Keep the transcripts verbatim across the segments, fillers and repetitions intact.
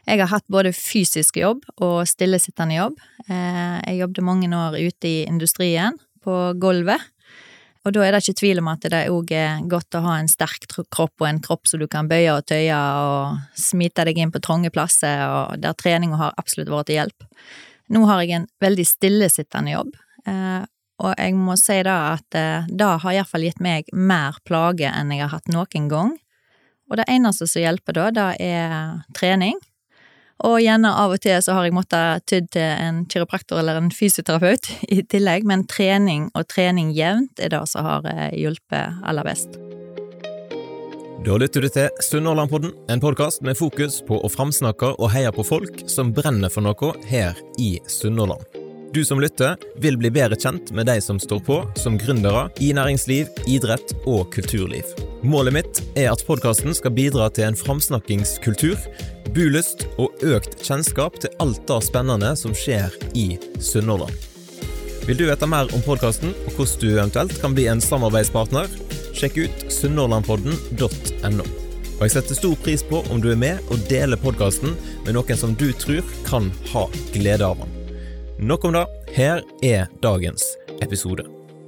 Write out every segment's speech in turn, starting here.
Jeg har hatt både fysisk jobb og stillesittende jobb. Jeg jobbet mange år ute i industrien på gulvet, og da er det ikke tvil om at det også er godt å ha en sterk kropp og en kropp som du kan bøye og tøye og smite deg inn på trånge plasser, og der trening har absolutt vært til hjelp. Nå har jeg en veldig stillesittende jobb, og jeg må si da at det har i hvert fall gitt meg mer plage enn jeg har hatt noen gang. Og det eneste som hjelper da, det er trening. Og gjerne av og til så har jeg måttet tydd til en kiropraktor eller en fysioterapeut i tillegg, men trening og trening jevnt er det som har hjulpet aller best. Da lytter du til Sunnhordlandpodden, en podcast med fokus på å framsnakke og heie på folk som brenner for noe her i Sunnhordland. Du som lytter vil bli bedre kjent med de som står på som gründere i næringsliv, idrett og kulturliv. Målet mitt er at podcasten skal bidra til en framsnakkingskultur, bulyst og økt kjennskap til alt det spennende som skjer i Sunnhordland. Vil du vite mer om podcasten og hvordan du eventuelt kan bli en samarbeidspartner? Sjekk ut sunnhordlandpodden punktum no. Og jeg setter stor pris på om du er med og deler podcasten med noen som du tror kan ha glede av den. Nok om det, her er dagens episode.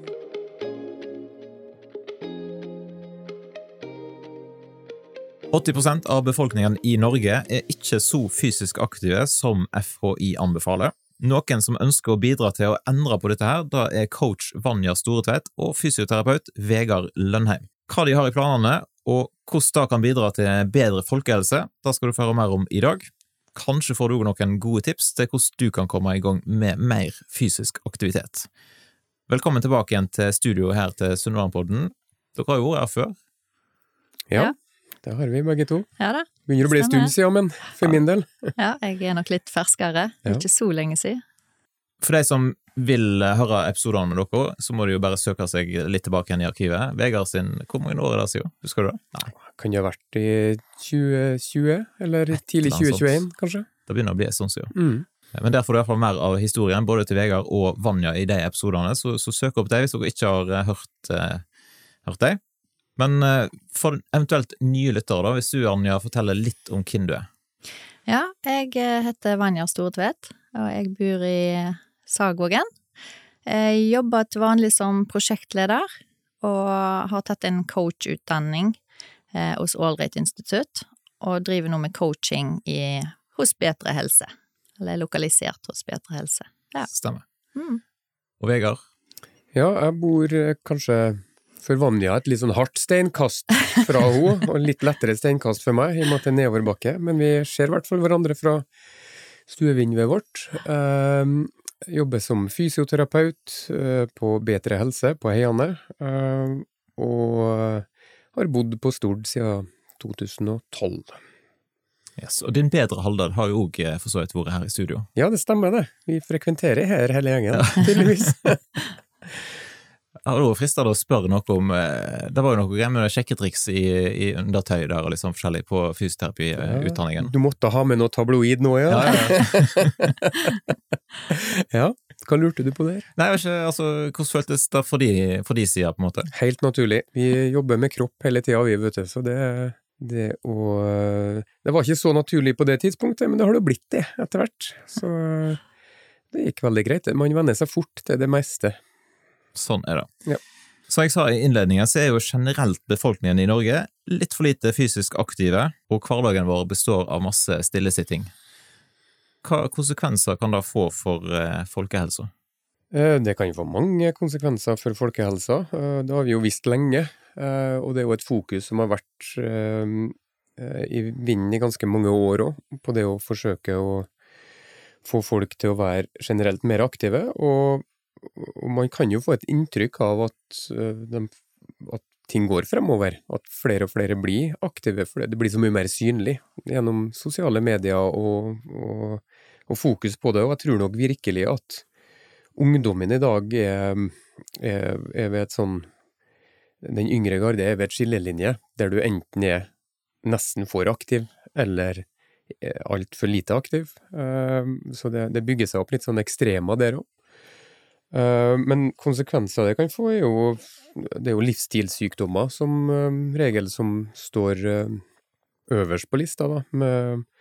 åtti prosent av befolkningen i Norge er ikke så fysisk aktive som F H I anbefaler. Noen som ønsker å bidra til å endre på dette her, da er coach Vanja Storetvedt og fysioterapeut Vegard Lønnheim. Hva de har i planene, og hvordan det kan bidra til bedre folkehelse, da skal du få høre mer om i dag. Kanskje får du også noen gode tips til hvordan du kan komme i gang med mer fysisk aktivitet. Velkommen tilbake igjen til studio her til Sunnhordlandpodden. Dere har jo vært her før. Ja, ja, det har vi begge to. Ja da. Begynner å bli en stund siden, men for ja. min del. Ja, jeg er nok litt ferskere. Ja. Ikke så lenge siden. For de som vil høre episoderne med dere, så må de jo bare søke seg litt tilbake igjen i arkivet. Vegard sin, hvor mange år er det siden? Husker du det? Nei. Kan jo ha vært i tjue tjue, eller tidlig tjue tjueen, kanskje? Det begynner å bli en sånn siden. Mm. Men der får du i hvert fall mer av historien, både til Vegard og Vanja i de episoderne, så, så søk opp deg hvis dere ikke har hørt, uh, hørt deg. Men uh, for eventuelt nye lyttere da, hvis du, Anja, forteller litt om hvem du er. Ja, jeg heter Vanja Storetvedt, og jeg bor i Sagvågen. Jeg jobber til vanlig som prosjektleder, og har tatt en coachutdanning eh, hos Allrate Institutt, og driver nå med coaching i, hos Bedre Helse, eller lokalisert hos Bedre Helse. Ja. Stemmer. Mm. Og Vegard? Ja, jeg bor kanskje for Vanja et litt sånn hardt steinkast fra henne, og litt lettere steinkast for meg, i og med at det er nedoverbakke, men vi ser i hvert fall hverandre fra stuevinduet vårt. Um, jobber som fysioterapeut uh, på Bedre Helse på Heiane, uh, og har bodd på Stord siden to tusen og tolv. Yes, og din bedre halvdel har jo også for så vidt vært her i studio. Ja, det stemmer det. Vi frekventerer her hele gjengen, ja. Tydeligvis. Jeg har da fristet å spørre noe om, det var jo noe greier med sjekketriks i, i undertøy der, og liksom forskjellig på fysioterapi-utdanningen. Ja, du måtte ha med noe tabloid nå, ja. Ja, ja. Ja, hva lurte du på der? Nei, jeg vet ikke, altså, hvordan føltes det for de, for de siden, på en måte? Helt naturlig. Vi jobber med kropp hele tiden, vi, vet du, så det, det, og, det var ikke så naturlig på det tidspunktet, men det har det blitt det etter hvert. Så det gikk veldig greit. Man venner seg fort til det meste. Sånn er det. Ja. Som jeg sa i innledningen, så er jo generelt befolkningen i Norge litt for lite fysisk aktive, og hverdagen vår består av masse stillesitting. Hva konsekvenser kan det få for eh, folkehelsa? Det kan jo få mange konsekvenser for folkehelsa. Det har vi jo visst lenge, og det er jo et fokus som har vært i vinden i ganske mange år også, på det å forsøke å få folk til å være generelt mer aktive, og Og man kan jo få et inntrykk av at, uh, de, at ting går fremover, at flere og flere blir aktive, for det blir så mye mer synlig gjennom sosiale medier og, og, og fokus på det, og jeg tror nok virkelig at ungdommen i dag er, er, er ved et sånn, den yngre garde er ved et skillelinje, der du enten er nesten for aktiv, eller alt for lite aktiv, uh, så det, det bygger seg opp litt sånn ekstremer der også. Uh, men konsekvenser det kan få er jo, det er jo livsstilssykdommer som uh, regel som står uh, øverst på lista da, med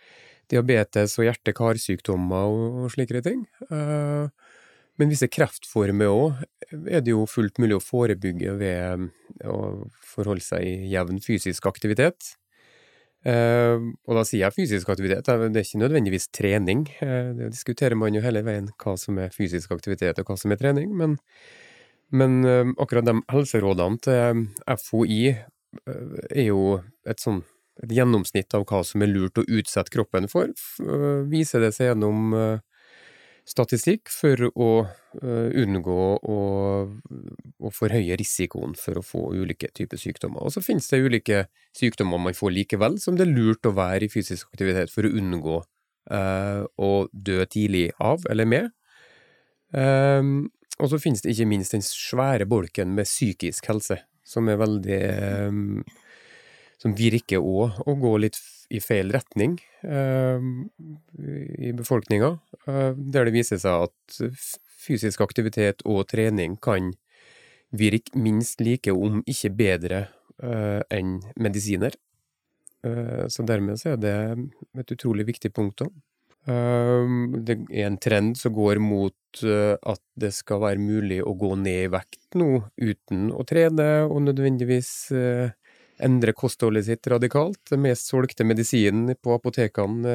diabetes og hjerte-karsykdommer og, og slikere ting. Uh, men visse kreftformer også er det jo fullt mulig å forebygge ved å forholde seg i jevn fysisk aktivitet. Uh, og da sier jeg fysisk aktivitet, det er ikke nødvendigvis trening. Uh, det diskuterer man jo hele veien hva som er fysisk aktivitet og hva som er trening, men, men uh, akkurat de helserådene til F O I uh, er jo et sånn et gjennomsnitt av hva som er lurt å utsette kroppen for, uh, viser det seg gjennom uh, statistikk for å uh, unngå å, å forhøye risikoen for å få ulike typer sykdommer. Og så finnes det ulike sykdommer man får likevel, som det er lurt å være i fysisk aktivitet for å unngå uh, å dø tidlig av eller med. Um, og så finnes det ikke minst den svære bolken med psykisk helse, som er veldig um, som virker også å gå litt i feil retning uh, i befolkningen, uh, der det viser seg at fysisk aktivitet og trening kan virke minst like, om ikke bedre, uh, enn medisiner. Uh, så dermed så er det et utrolig viktig punkt også. Uh, det er en trend som går mot uh, at det skal være mulig å gå ned i vekt nå, uten å trene, og nødvendigvis uh, endre kostholdet sitt radikalt. Det mest solgte medisinen på apotekene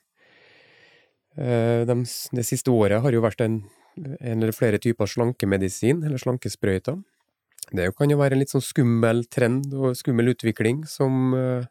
eh, de, det siste året har jo vært en, en eller flere typer slankemedisin, eller slankesprøyter. Det kan jo være en litt sånn skummel trend og skummel utvikling som eh,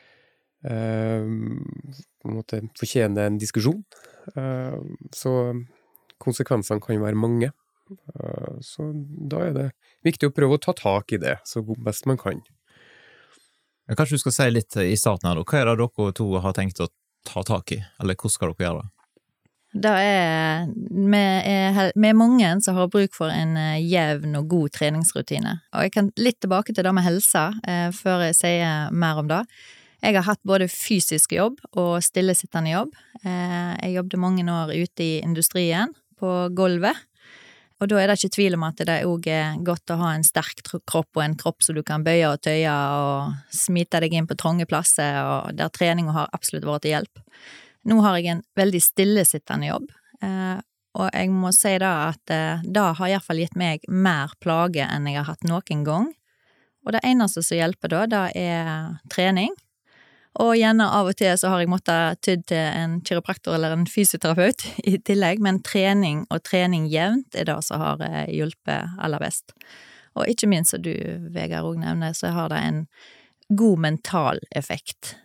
eh, på en måte fortjener en diskusjon. Eh, så konsekvensene kan jo være mange. Eh, så da er det viktig å prøve å ta tak i det så best man kan. Kanskje du skal si litt i starten her, hva er det dere to har tenkt å ta tak i, eller hvordan skal dere gjøre det? Det er, vi er, vi er mange som har bruk for en jevn og god treningsrutine. Og jeg kan litt tilbake til det med helse, eh, før jeg sier mer om det. Jeg har hatt både fysisk jobb og stillesittende jobb. Eh, jeg jobbet mange år ute i industrien, på gulvet. Og da er det ikke tvil om at det også er godt å ha en sterk kropp og en kropp som du kan bøye og tøye og smite deg inn på trånge plasser, og der trening har absolutt vært til hjelp. Nå har jeg en veldig stillesittende jobb, eh, og jeg må si da at eh, det har i hvert fall gitt meg mer plage enn jeg har hatt noen gang. Og det eneste som hjelper da, det er trening. Og gjerne av og til så har jeg måttet tydd til en kiropraktor eller en fysioterapeut i tillegg, men trening og trening jevnt er det som har hjulpet aller best. Og ikke minst, som du, Vegard, også nevner, så har det en god mental effekt.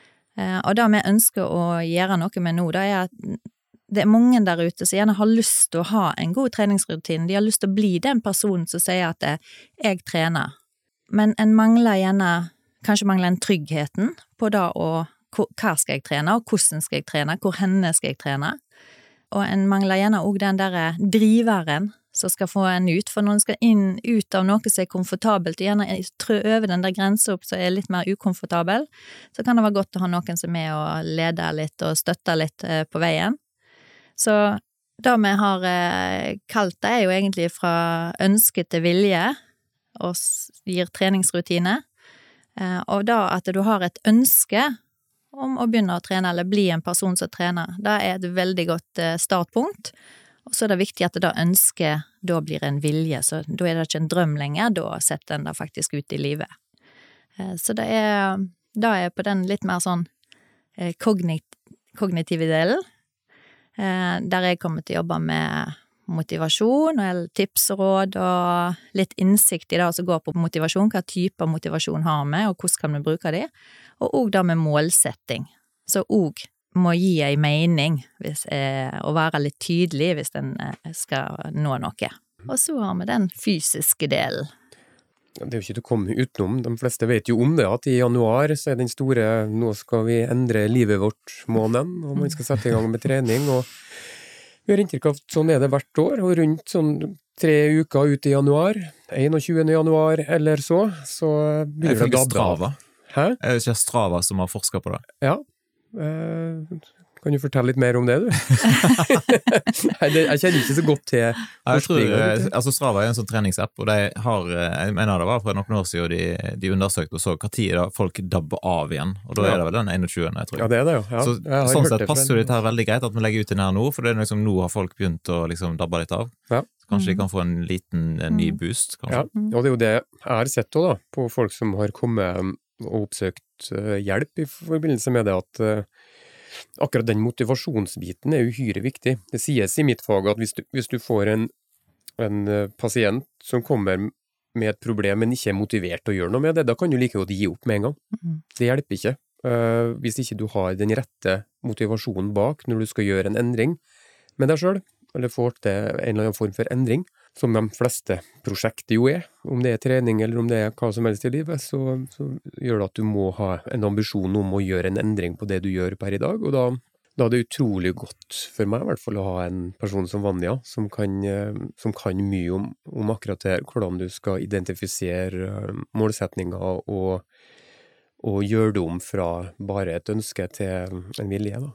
Og det vi ønsker å gjøre noe med nå, det er at det er mange der ute som gjerne har lyst til å ha en god treningsrutine. De har lyst til å bli den personen som sier at jeg trener. Men en mangler gjerne Kanskje mangler en tryggheten på da, og hva skal jeg trene, og hvordan skal jeg trene, hvor henne skal jeg trene. Og en mangler gjerne også den der driveren som skal få en ut, for når en skal inn ut av noe som er komfortabelt, gjerne trø over den der grensen opp som er litt mer ukomfortabel, så kan det være godt å ha noen som er med og leder litt og støtter litt på veien. Så det vi har kalt det er jo egentlig fra ønske til vilje, og gir treningsrutine. Og da at du har et ønske om å begynne å trene, eller bli en person som trener, det er et veldig godt startpunkt. Og så er det viktig at det da ønsket da blir en vilje, så da er det ikke en drøm lenger, da setter en det faktisk ut i livet. Så det er, da er på den litt mer sånn kognit, kognitive delen, der jeg kommer til å jobbe med motivasjon, eller tips og råd, og litt innsikt i det som går på motivasjon, hva type motivasjon har vi, og hvordan kan vi bruke det, og også det med målsetting, så også må gi en mening, hvis, eh, og være litt tydelig hvis en eh, skal nå noe. Og så har vi den fysiske delen. Det er jo ikke til å komme utenom, de fleste vet jo om det, at i januar så er den store, nå skal vi endre livet vårt måneden, og man skal sette i gang med trening, og vi har inntrykk av at sånn er det hvert år, og rundt sånn tre uker ut i januar, enogtjuende januar eller så, så blir det dabbe av. Hæ? Er det ikke Strava som har forsket på det? Ja, eh, Kan du fortelle litt mer om det, du? Nei, det, jeg kjenner ikke så godt til jeg tror, altså Strava er en sånn treningsapp, og de har, jeg mener det var for noen år siden de, de undersøkte og så hva tid da folk dabber av igjen, og da ja. Er det vel den enogtyvende, jeg tror. Ja, det er det jo. Ja. Så, sånn sett passer det her veldig greit at vi legger ut den her nå, for det er liksom, nå har folk begynt å liksom dabbe litt av. Ja. Kanskje de kan få en liten en ny boost, kanskje. Ja, og det er jo det jeg har sett også da, på folk som har kommet og oppsøkt hjelp i forbindelse med det at akkurat den motivasjonsbiten er uhyre viktig. Det sies i mitt fag at hvis du, hvis du får en, en pasient som kommer med et problem, men ikke er motivert til å gjøre noe med det, da kan du like godt gi opp med en gang. Mm. Det hjelper ikke. Uh, hvis ikke du har den rette motivasjonen bak når du skal gjøre en endring med deg selv, eller får til en eller annen form for endring, som de fleste prosjekter jo er, om det er trening eller om det er hva som helst i livet, så, så gjør det at du må ha en ambisjon om å gjøre en endring på det du gjør per i dag, og da, da er det utrolig godt for meg i hvert fall å ha en person som Vanja, som kan, som kan mye om, om akkurat det, hvordan du skal identifisere målsetninger og, og gjøre det om fra bare et ønske til en vilje, da.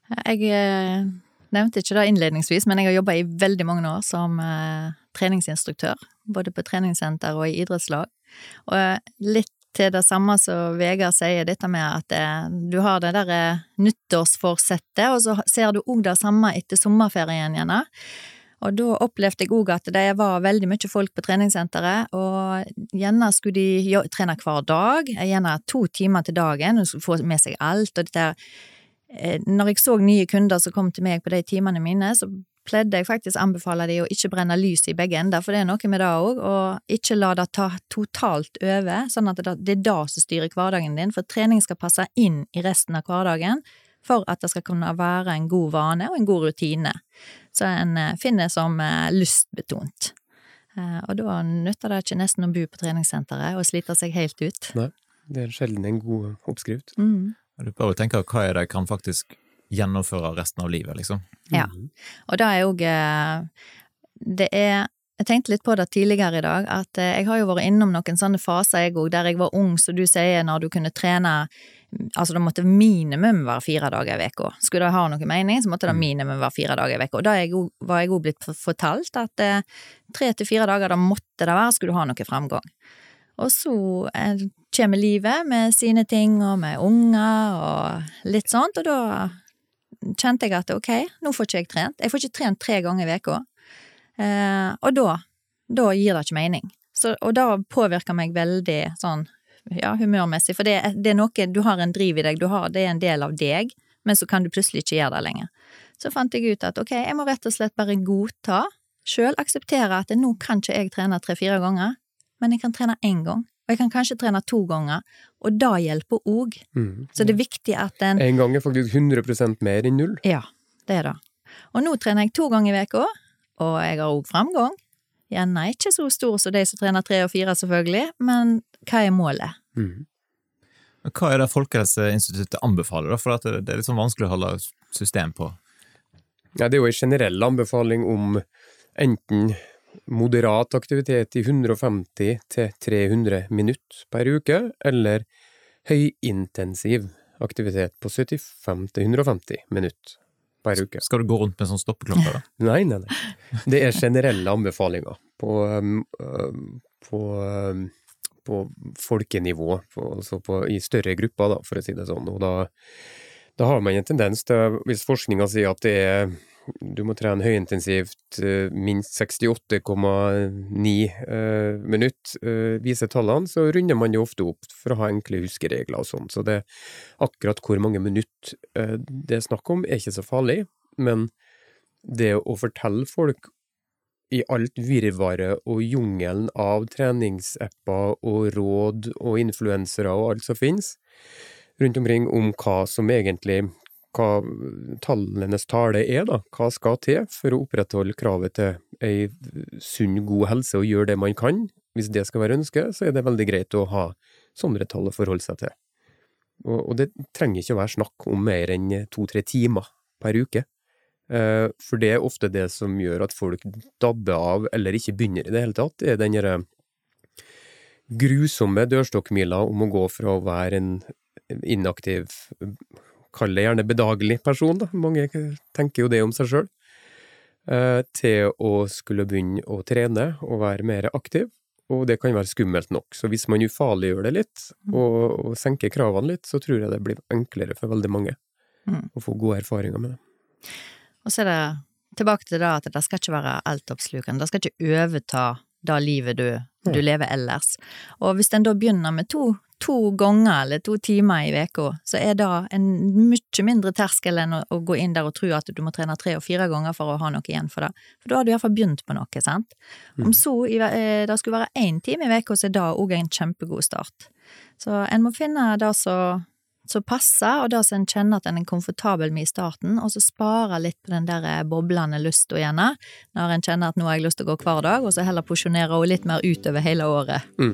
Jeg nevnte ikke det innledningsvis, men jeg har jobbet i veldig mange år som eh, treningsinstruktør, både på treningssenter og i idrettslag. Og eh, litt til det samme som Vegard sier, dette med at eh, du har det der eh, nyttårsforsettet, og så ser du også det samme etter sommerferien igjen. Og da opplevde jeg også at det var veldig mye folk på treningssenteret, og gjerne skulle de jo, trene hver dag, gjerne to timer til dagen, og skulle få med seg alt, og dette når jeg så nye kunder som kom til meg på de timene mine, så pleide jeg faktisk anbefale de å ikke brenne lys i begge ender, for det er noe med det også, og ikke la det ta totalt over, sånn at det, det er det som styrer hverdagen din, for trening skal passe inn i resten av hverdagen, for at det skal kunne være en god vane og en god rutine, så en finner som lystbetont. Og da nytter det ikke nesten å bo på treningssenteret og slite seg helt ut. Nei, det er sjelden en god oppskrift. Mm. Du bare tenker hva er det jeg kan faktisk gjennomføre resten av livet, liksom. Ja, og det er jo det er, jeg tenkte litt på det tidligere i dag, at jeg har jo vært innom noen sånne faser jeg også, der jeg var ung, så du sier når du kunne trene, altså det måtte minimum være fire dager i veka. Skulle det ha noe mening, så måtte det minimum være fire dager i veka, og da var jeg også blitt fortalt at tre til fire dager da måtte det være, skulle du ha noe fremgang. Og så kommer livet med sine ting, og med unger, og litt sånt, og da kjente jeg at ok, nå får ikke jeg trent. Jeg får ikke trent tre ganger i veka, eh, og da, da gir det ikke mening. Så, og da påvirker meg veldig sånn, ja, humørmessig, for det, det er noe, du har en driv i deg, du har, det er en del av deg, men så kan du plutselig ikke gjøre det lenger. Så fant jeg ut at ok, jeg må rett og slett bare godta, selv akseptere at nå kan ikke jeg trene tre-fire ganger, men jeg kan trene en gang, og jeg kan kanskje trene to ganger, og da hjelper også. Mm. Så det er viktig at den... En gang er faktisk hundre prosent mer enn null. Ja, det er det. Og nå trener jeg to ganger i veka, og jeg har også fremgang. Gjerne ikke så stor som de som trener tre og fire selvfølgelig, men hva er målet? Mm. Hva er det Folkehelseinstituttet anbefaler da? For at det er litt sånn vanskelig å holde system på. Ja, det er jo en generell anbefaling om enten moderat aktivitet i hundre og femti til tre hundre minutt per uke, eller høyintensiv aktivitet på syttifem til hundre og femti minutt per uke. Skal du gå rundt med sånn stoppeklokke da? Nei, nei, nei. Det er generelle anbefalinger på, på, på folkenivå, på, altså på, i større grupper da, for å si det sånn. Og da, da har man en tendens til, hvis forskningen sier at det er du må trene høyintensivt minst sekstiåtte komma ni uh, minutt, uh, viser tallene, så runder man jo ofte opp for å ha enkle huskeregler og sånn. Så det akkurat hvor mange minutt uh, det er snakk om er ikke så farlig, men det å fortelle folk i alt virvaret og jungelen av treningsapper og råd og influensere og alt som finnes rundt omkring om hva som egentlig hva tallenes tale er da, hva skal til for å opprettholde kravet til en sunn, god helse og gjøre det man kan. Hvis det skal være ønsket, så er det veldig greit å ha sånne tall å forholde seg til. Og, og det trenger ikke å være snakk om mer enn to-tre timer per uke. Eh, for det er ofte det som gjør at folk dabber av eller ikke begynner i det hele tatt. Det er den grusomme dørstokkmila om å gå fra å være en inaktiv kall det gjerne bedagelig person, da. Mange tenker jo det om seg selv. Eh, til å skulle begynne å trene og være mer aktiv, og det kan være skummelt nok. Så hvis man ufarliggjør det litt, og, og senker kravene litt, så tror jeg det blir enklere for veldig mange mm. å få gode erfaringer med det. Og så er det tilbake til det at det skal ikke være altoppslukende, det skal ikke overta det livet du, du lever ellers. Og hvis en da begynner med to, to ganger eller to timer i veka, så er det en mye mindre terskel enn å, å gå inn der og tro at du må trene tre og fire ganger for å ha noe igjen for det. For da har du i hvert fall begynt på noe, sant? Om så i, det skulle være en time i veka, så er det også en kjempegod start. Så en må finne det som så passer, og det som en kjenner at en er komfortabel med i starten, og så spare litt på den der boblende lyst og gjerne, når en kjenner at nå har jeg lyst til å gå hver dag, og så heller posjonere litt mer utover hele året. Mm.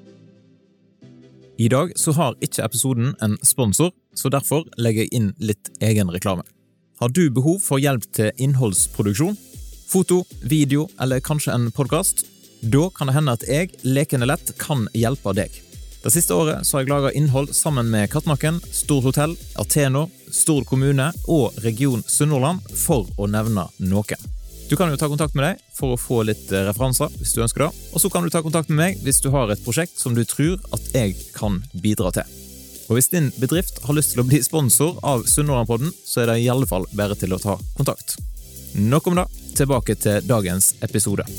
I dag så har ikke episoden en sponsor, så derfor legger jeg inn litt egen reklame. Har du behov for hjelp til innholdsproduksjon? Foto, video eller kanskje en podcast? Da kan det hende at jeg, lekende lett, kan hjelpe deg. Det siste året så har jeg laget innhold sammen med Kattnakken, Stord Hotell, Atheno, Stord kommune og Region Sunnhordland for å nevne noen. Du kan jo ta kontakt med deg for å få litt referanser hvis du ønsker det, og så kan du ta kontakt med meg hvis du har et prosjekt som du tror at jeg kan bidra til. Og hvis din bedrift har lyst til å bli sponsor av Sunnhordlandpodden, så er det i alle fall bare til å ta kontakt. Nok om det, tilbake til dagens episode.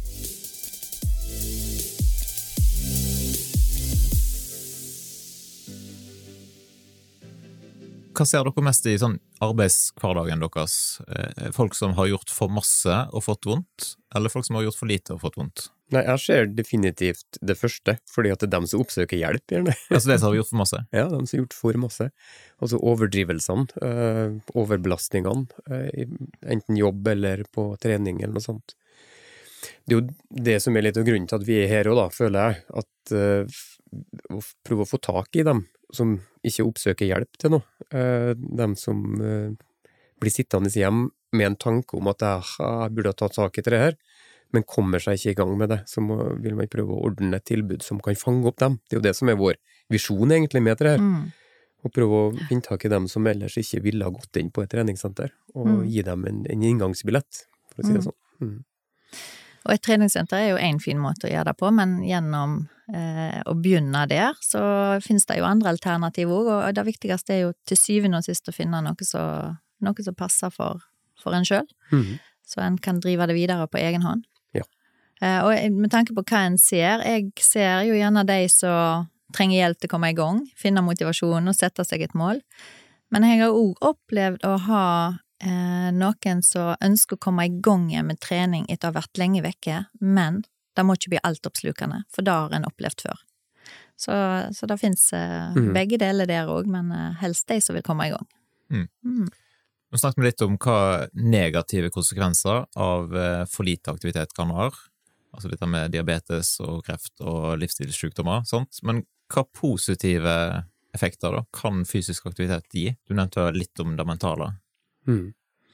Hva ser dere mest i sånn arbeidshverdagen deres? Folk som har gjort for masse og fått vondt, eller folk som har gjort for lite og fått vondt? Nei, jeg ser definitivt det første, fordi at det er dem som oppsøker hjelp, gjerne. Altså det som har gjort for masse? Ja, de som har gjort for masse. Altså overdrivelsene, øh, overbelastningene, øh, enten jobb eller på trening eller noe sånt. Det er jo det som er litt av grunnen til at vi er her også da, føler jeg, at øh, å prøve å få tak i dem som ikke oppsøker hjelp til noe. Uh, dem som uh, blir sittende hjem med en tanke om at jeg, jeg burde ha tatt tak i det her, men kommer seg ikke i gang med det, så må, vil man prøve å ordne et tilbud som kan fange opp dem. Det er jo det som er vår visjon egentlig med det her. Mm. Å prøve å finne tak i dem som ellers ikke ville ha gått inn på et treningssenter, og mm. gi dem en, en inngangsbillett, for å si det sånn. Mm. Og et treningssenter er jo en fin måte å gjøre det på, men gjennom eh, å begynne der, så finnes det jo andre alternativer, og det viktigste er jo til syvende og sist å finne noe som, noe som passer for, for en selv, mm. så en kan drive det videre på egen hånd. Ja. Eh, og med tanke på hva en ser, jeg ser jo gjerne de som trenger hjelp til å komme i gang, finne motivasjon og sette seg et mål, men jeg har også opplevd å ha Eh, noen som ønsker å komme i gang med trening etter å ha vært lenge vekke, men det må ikke bli altoppslukende, for det har en opplevd før. Så, så det finnes eh, mm. begge deler der også, men eh, helst de som vil komme i gang. Mm. Mm. Nå snakket vi litt om hva negative konsekvenser av eh, for lite aktivitet kan ha, altså dette med diabetes og kreft og livsstilssykdommer, sånt. Men hva positive effekter da kan fysisk aktivitet gi? Du nevnte litt om det mentale. Mm.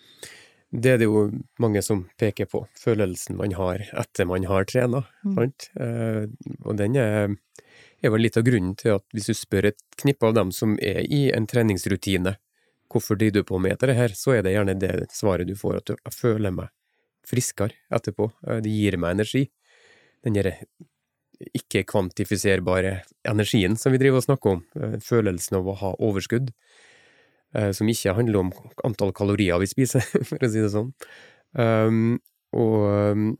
Det er det jo mange som peker på, følelsen man har etter man har trenet, mm. sant? Eh, og den er, er vel litt av grunnen til at hvis du spør et knippe av dem som er i en treningsrutine, hvorfor driver du på med det her, så er det gjerne det svaret du får, at jeg føler meg friskere etterpå, det gir meg energi. Den er ikke kvantifiserbare energien som vi driver og snakker om, følelsen av å ha overskudd, som ikke handler om antall kalorier vi spiser, for å si det sånn. Um, og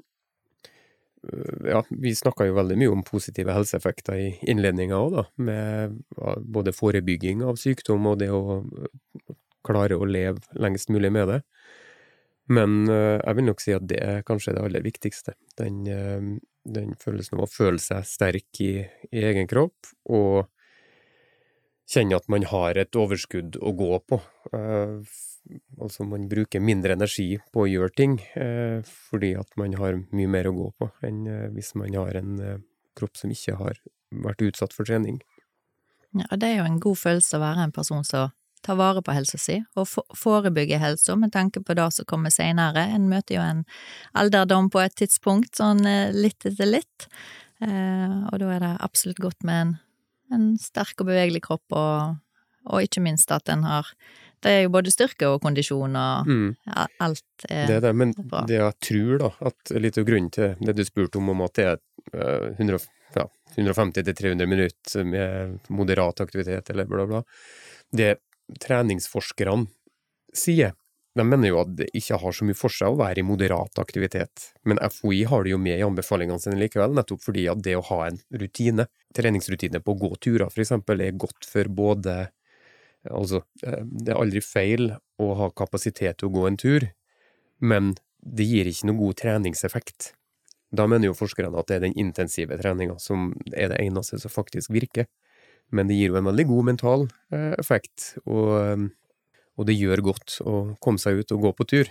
ja, vi snakket jo veldig mye om positive helseeffekter i innledningen også da, med både forebygging av sykdom og det å klare å leve lengst mulig med det. Men uh, jeg vil nok si at det er kanskje det aller viktigste. Den, uh, den følelsen av å føle seg sterk i, i egen kropp, og kjenne at man har et overskudd å gå på. Uh, altså man bruker mindre energi på å gjøre ting, uh, fordi at man har mye mer å gå på enn uh, hvis man har en uh, kropp som ikke har vært utsatt for trening. Ja, og det er jo en god følelse å være en person som tar vare på helsa si, og forebygge helsa med tanke på det som kommer senere. En møter jo en alderdom på et tidspunkt, sånn uh, litt etter litt, uh, og da er det absolutt godt med en en sterk og bevegelig kropp og og ikke minst at en har, det er jo både styrke og kondisjon og mm. ja, alt er det er det, men bra. Det jeg tror da, at litt av grunnen til det du spurte om, om at det er uh, hundre, ja, hundre femti til tre hundre minutter med moderat aktivitet eller bla bla, det treningsforskerne sier, de mener jo at det ikke har så mye for seg å være i moderat aktivitet, men F O I har det jo med i anbefalingene sine likevel, nettopp fordi at det å ha en rutine, treningsrutine på å gå turer for eksempel, er godt for både. Altså, det er aldri feil å ha kapasitet til å gå en tur, men det gir ikke noe god treningseffekt. Da mener jo forskerne at det er den intensive treningen som er det eneste som faktisk virker. Men det gir jo en veldig god mental eh, effekt, og, og det gjør godt å komme seg ut og gå på tur.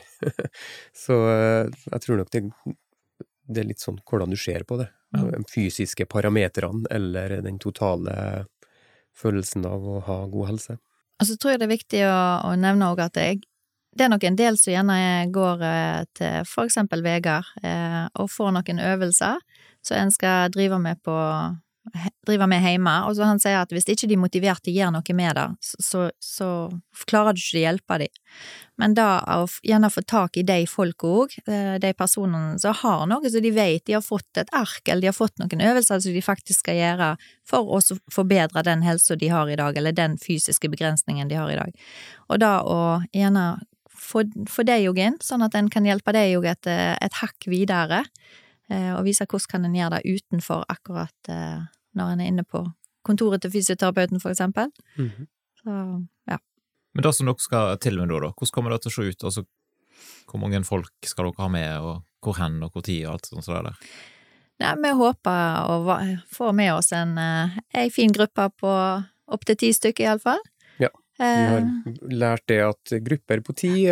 Så eh, jeg tror nok det, det er litt sånn hvordan du ser på det. Ja. De fysiske parametrene eller den totale følelsen av å ha god helse. Og så tror jeg det er viktig å, å nevne også at jeg, det er nok en del som gjerne går eh, til for eksempel Vegard eh, og får noen øvelser så en skal drive med på drive med hjemme, og så han sier at hvis ikke de motiverte gjør noe med det, så, så klarer du ikke å hjelpe dem. Men da å gjerne få tak i de folk også, de personene som har noe så de vet, de har fått et ark, eller de har fått noen øvelser som de faktisk skal gjøre for å forbedre den helsen de har i dag, eller den fysiske begrensningen de har i dag. Og da å gjerne få, få deg jo inn, sånn at en kan hjelpe deg jo et, et hakk videre, og vise hvordan kan en gjøre det utenfor akkurat når en er inne på kontoret til fysioterapeuten for eksempel. Mm-hmm. Så, ja. Men det som dere skal til med da, da, hvordan kommer det til å se ut? Altså, hvor mange folk skal dere ha med, og hvor hen, og hvor tid, og alt sånt sånt der? Nei, vi håper å få med oss en, en fin gruppe på opp til ti stykker i alle fall. Ja, vi har lært det at grupper på ti,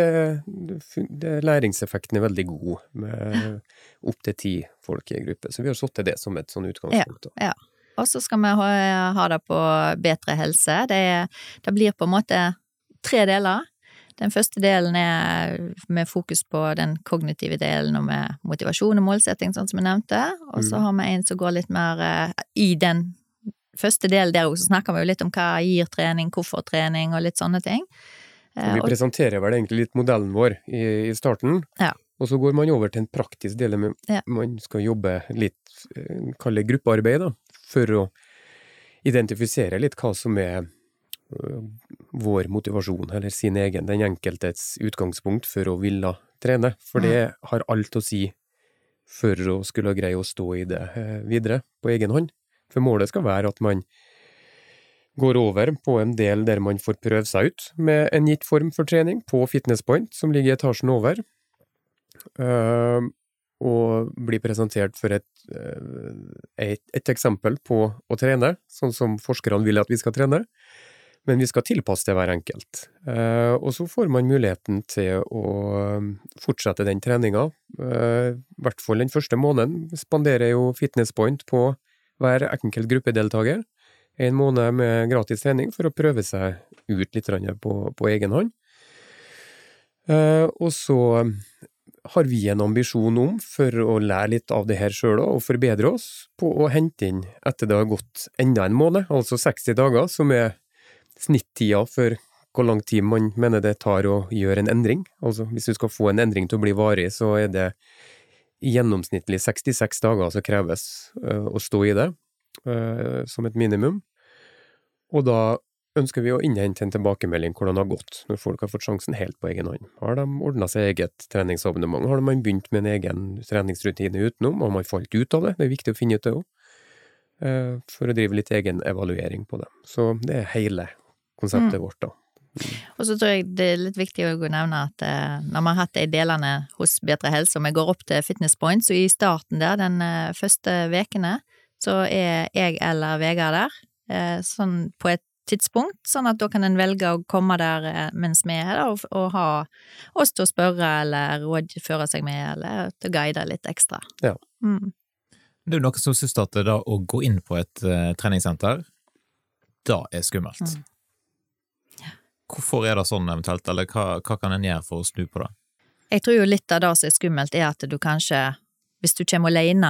læringseffekten er veldig god med opp til ti folk i gruppe, så vi har satt det som et sånn utgangspunkt. Ja, ja. Og så skal vi ha, ha det på bedre helse. Det, det blir på en måte tre deler. Den første delen er med fokus på den kognitive delen og med motivasjon og målsetting, sånn som vi nevnte. Og så har vi en som går litt mer uh, i den første delen der også, så snakker vi jo litt om hva gir trening, hvorfor trening og litt sånne ting. Uh, vi presenterer vel egentlig litt modellen vår i, i starten. Ja. Og så går man over til en praktisk del, med, ja. Man skal jobbe litt, kalle det gruppearbeid da, for å identifisere litt hva som er uh, vår motivasjon, eller sin egen, den enkeltes utgangspunkt for å ville trene. For det har alt å si for å skulle greie å stå i det uh, videre på egen hånd. For målet skal være at man går over på en del der man får prøve seg ut med en gitt form for trening på Fitness Point, som ligger i etasjen over. Uh, og bli presentert for et, uh, et, et eksempel på å trene, sånn som forskerne vil at vi skal trene, men vi skal tilpasse det hver enkelt. Uh, og så får man muligheten til å fortsette den treningen. Uh, I hvert fall den første måneden spanderer jo Fitness Point på hver enkelt gruppedeltaker en måned med gratis trening for å prøve seg ut litt på, på egen hånd. Uh, og så har vi en ambisjon om for å lære litt av det her selv og forbedre oss på å hente inn etter det har gått enda en måned, altså seksti dager, som er snittida for hvor lang tid man mener det tar å gjøre en endring. Altså hvis du skal få en endring til å bli varig, så er det i gjennomsnittlig sekstiseks dager som kreves uh, å stå i det uh, som et minimum. Og da ønsker vi å innhente en tilbakemelding hvordan det har gått når folk har fått sjansen helt på egen hånd. Har de ordnet seg eget treningsabonnement? Har man begynt med en egen treningsrutine utenom? Har man falt ut av det? Det er viktig å finne ut det også, for å drive litt egen evaluering på det. Så det er hele konseptet mm. vårt da. Mm. Og så tror jeg det er litt viktig å nevne at når vi har hatt de delene hos Bedre Helse, og vi går opp til Fitness Point, så i starten der, den første vekene, så er jeg eller Vegard der, sånn på et tidspunkt, sånn at da kan en velge å komme der mens vi er her, og, og ha oss til å spørre, eller rådføre seg med, eller til å guide litt ekstra. Ja. Mm. Det er jo noe som synes at det da å gå inn på et uh, treningssenter, da er skummelt. Mm. Ja. Hvorfor er det sånn eventuelt, eller hva, hva kan en gjøre for å snu på det? Jeg tror jo litt av det som er skummelt er at du kanskje, hvis du kommer alene,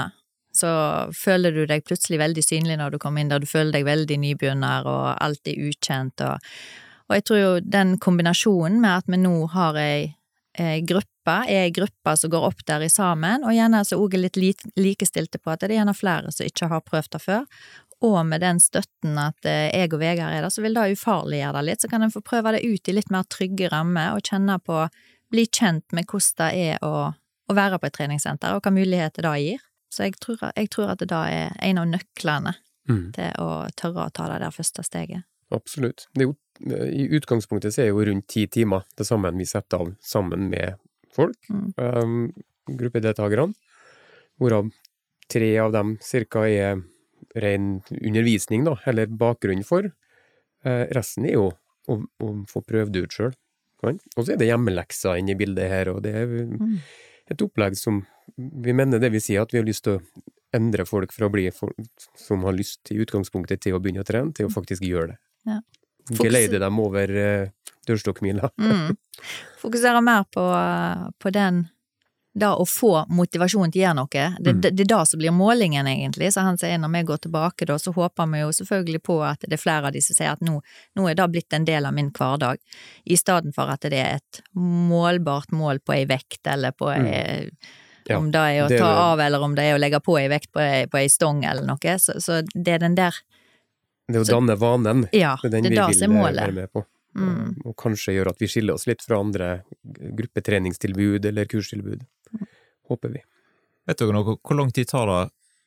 så føler du deg plutselig veldig synlig når du kommer inn der, du føler deg veldig nybegynner, og alt er ukjent, og, og jeg tror jo den kombinasjonen med at vi nå har ei, ei gruppe, er ei gruppe som går opp der i sammen, og gjerne så også er litt li, likestilte på at det er gjerne flere som ikke har prøvd det før, og med den støtten at jeg og Vegard er der, så vil det ufarliggjøre det litt, så kan en få prøve det ut i litt mer trygge rammer, og kjenne på, bli kjent med hvordan det er å, å være på et treningssenter, og hva muligheter det gir. Så jeg tror, jeg tror at det da er en av nøklene mm. til å tørre å ta det der første steget. Absolutt. Det er jo, i utgangspunktet så er jo rundt ti timer det sammen vi setter av sammen med folk, mm. um, gruppedeltagerne, hvorav tre av dem cirka er ren undervisning da, eller bakgrunn for. Uh, resten er jo å, å få prøvd ut selv. Og så er det hjemmelekser inne i bildet her, og det er mm. et opplegg som vi mener det vil si at vi har lyst til å endre folk fra å bli folk som har lyst i utgangspunktet til å begynne å trene, til å faktisk gjøre det. Ja. Geleide dem over uh, dørstokkmila. mm. Fokusere mer på, på den, da å få motivasjon til å gjøre noe. Det, mm. det, det er da som blir målingen egentlig, så han sier når vi går tilbake da, så håper vi jo selvfølgelig på at det er flere av de som sier at nå, nå er det blitt en del av min hverdag, i stedet for at det er et målbart mål på ei vekt, eller på ei mm. Ja, om det er å ta det, av, eller om det er å legge på ei vekt på ei, på ei stong eller noe, så, så det er den der... Det er å danne vanen, ja, det er den det er vi da vil være med på. Mm. Og kanskje gjøre at vi skiller oss litt fra andre gruppetreningstilbud eller kurstilbud, mm. håper vi. Vet dere noe, hvor lang tid tar det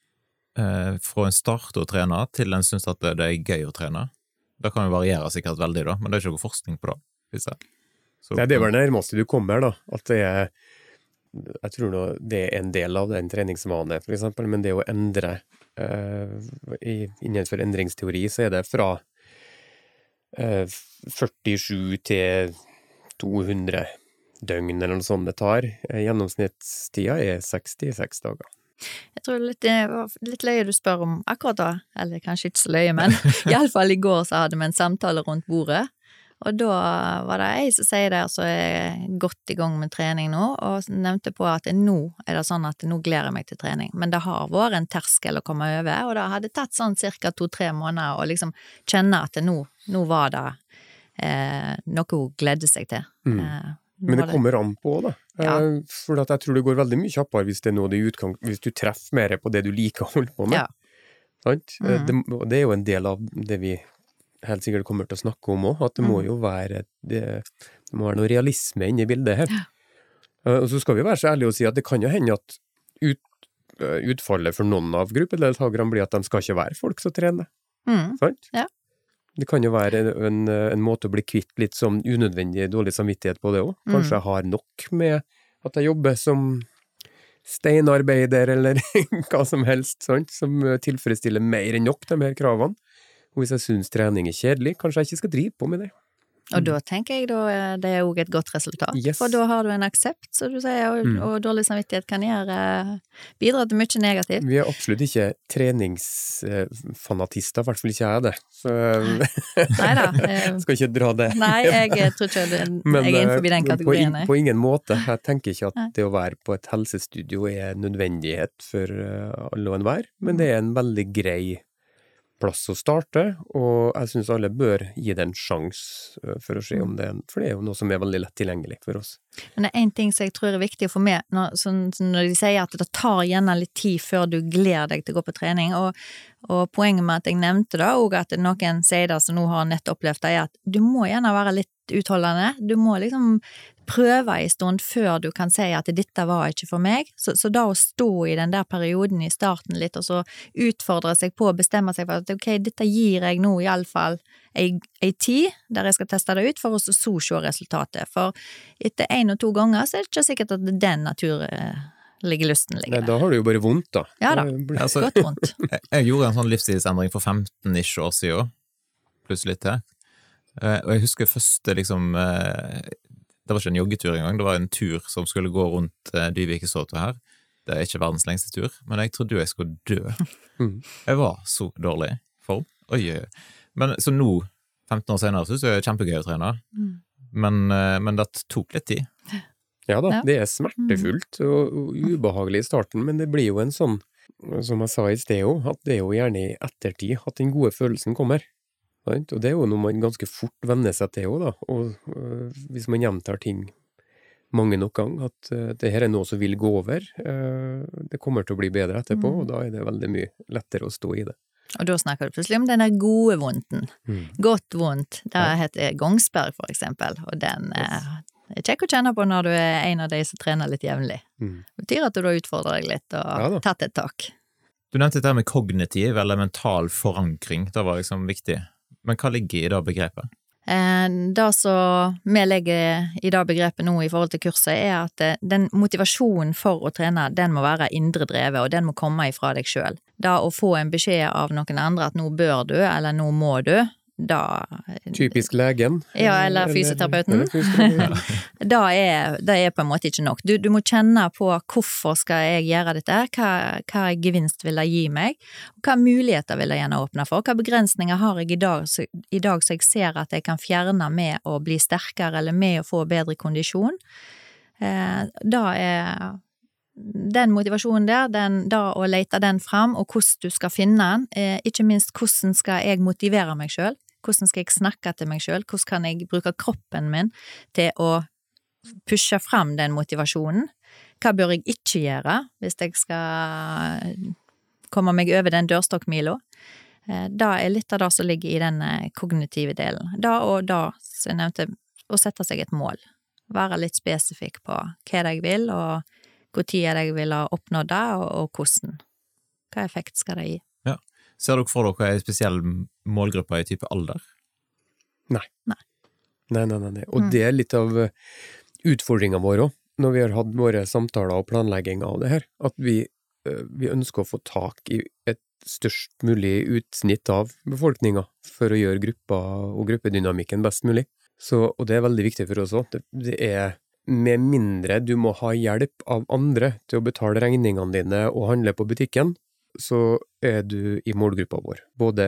eh, fra en start å trene til en synes at det er gøy å trene? Det kan jo variere sikkert veldig da, men det er ikke noe forskning på det. Hvis jeg. Så, Nei, det er vel nærmest du kommer da, at det er jeg tror nå det er en del av den treningsvane, for eksempel, men det å endre uh, i, innenfor endringsteori, så er det fra uh, førtisju til to hundre døgn eller noe sånt det tar. Gjennomsnittstida er sekstiseks dager. Jeg tror litt, det var litt løye du spør om akkurat da, eller kanskje ikke så løye, men i alle fall i går så hadde vi en samtale rundt bordet, og da var det jeg som sier der, så er jeg godt i gang med trening nå, og nevnte på at nå er det sånn at nå gleder jeg meg til trening, men det har vært en terskel å komme over, og det hadde tatt sånn cirka to-tre måneder å liksom kjenne at nå, nå var det eh, noe hun gledde seg til. Mm. Eh, men det kommer an på da, ja. eh, for at jeg tror det går veldig mye kjappere hvis det er noe det utgang, hvis du treffer mer på det du liker å holde på med. Ja. Sant? Mm. Det, det er jo en del av det vi helt sikkert kommer til å snakke om også, at det må jo være, det, det må være noe realisme inne i bildet her. Ja. Og så skal vi være så ærlige og si at det kan jo hende at ut, utfallet for noen av gruppedeltakerne blir at de skal ikke være folk som trener. Mm. Sant? Ja. Det kan jo være en, en måte å bli kvitt litt sånn unødvendig dårlig samvittighet på det også. Kanskje mm. jeg har nok med at jeg jobber som steinarbeider eller hva som helst, sant? Som tilfredsstiller mer enn nok de her kravene. Og hvis jeg synes trening er kjedelig, kanskje jeg ikke skal drive på med det. Og da tenker jeg da det er jo et godt resultat, yes. for da har du en aksept, så du sier, og, mm. og dårlig samvittighet kan gjøre, bidra til mye negativt. Vi er absolutt ikke treningsfanatister, i hvert fall ikke jeg det. Så Neida, jeg skal ikke dra det. Nei, jeg tror ikke det, Men, jeg er innenfor den kategorien. På, på ingen måte. Jeg tenker ikke at Nei. Det å være på et helsestudio er en nødvendighet for alle og enhver, men det er en veldig grei plass å starte, og jeg synes alle bør gi det en sjans for å se om det, for det er jo noe som er veldig lett tilgjengelig for oss. Men det er en ting som jeg tror er viktig å få med, når, sånn, når de sier at det tar gjerne litt tid før du gleder deg til å gå på trening, og, og poenget med at jeg nevnte det, og at noen sier det som nå har nett opplevd det, er at du må gjerne være litt utholdende, du må liksom prøve i stund før du kan si at dette var ikke for meg, så, så da å stå i den der perioden i starten litt, og så utfordre seg på å bestemme seg for at ok, dette gir jeg nå i alle fall ei, ei tid der jeg skal teste det ut for å så se resultatet, for etter en og to ganger så er det ikke sikkert at den natur ligger lysten ligger der. Da har du jo bare vondt da. Ja da, altså, godt vondt. jeg, jeg gjorde en sånn livsstilsendring for femten-ish år siden, pluss litt til, og jeg husker første liksom det var ikke en joggetur engang, det var en tur som skulle gå rundt eh, Dyvikesoto her. Det er ikke verdens lengste tur, men jeg trodde jeg skulle dø. Mm. Jeg var så dårlig i form. Oi, men så nå, femten år senere, synes jeg det er kjempegøy å trene. Mm. Men, eh, men det tok litt tid. Ja da, det er smertefullt og, og ubehagelig i starten, men det blir jo en sånn som jeg sa i sted jo, at det er jo gjerne i ettertid at den gode følelsen kommer. Sant? Og det er jo noe man ganske fort venner seg til jo da, og øh, hvis man gjentar ting mange nok gang, at uh, det her er noe som vil gå over, uh, det kommer til å bli bedre etterpå, mm. og da er det veldig mye lettere å stå i det. Og da snakker du plutselig om den der gode vondten. Mm. Godt vondt, det ja. heter Gongsberg for eksempel, og den yes. er kjekk å kjenne på når du er en av de som trener litt jevnlig. Mm. Det betyr at du da utfordrer deg litt og ja, tatt et tak. Du nevnte dette med kognitiv eller mental forankring, det var liksom viktig. Men hva ligger i det begrepet? Eh, det som vi legger i det begrepet nå i forhold til kurset er at den motivasjonen for å trene, den må være indre drevet, og den må komme ifra deg selv. Da å få en beskjed av noen andre at nå bør du, eller nå må du, da... Typisk legen. Ja, eller fysioterapeuten. da, er, da er på en måte ikke nok. Du, du må kjenne på hvorfor skal jeg gjøre dette, hva, hva gevinst vil det gi meg, hva muligheter vil jeg gjerne åpne for, hva begrensninger har jeg i dag, så, i dag så jeg ser at jeg kan fjerne med å bli sterkere, eller med å få bedre kondisjon. Eh, da er... Den motivasjonen der, den, da å lete den fram, og hvordan du skal finne den, eh, ikke minst hvordan skal jeg motivere meg selv, hvordan skal jeg snakke til meg selv, hvordan kan jeg bruke kroppen min til å pushe fram den motivasjonen, hva bør jeg ikke gjøre hvis jeg skal komme meg over den dørstokkmila. Eh, da er litt av det som ligger i den kognitive delen. Da og da, som jeg nevnte, å sette seg et mål, være litt spesifikk på hva jeg vil, og hvor tid er det jeg vil ha oppnådd det, og, og hvordan. Hva effekt skal det gi? Ja. Ser dere for dere en spesiell målgruppe i type alder? Nei. Nei. Nei, nei, nei. nei. Og mm. det er litt av utfordringen vår også, når vi har hatt våre samtaler og planlegging av det her, at vi, vi ønsker å få tak i et størst mulig utsnitt av befolkningen for å gjøre gruppa og gruppedynamikken best mulig. Så, og det er veldig viktig for oss også. Det, det er med mindre du må ha hjelp av andre til å betale regningene dine og handle på butikken, så er du i målgruppa vår. Både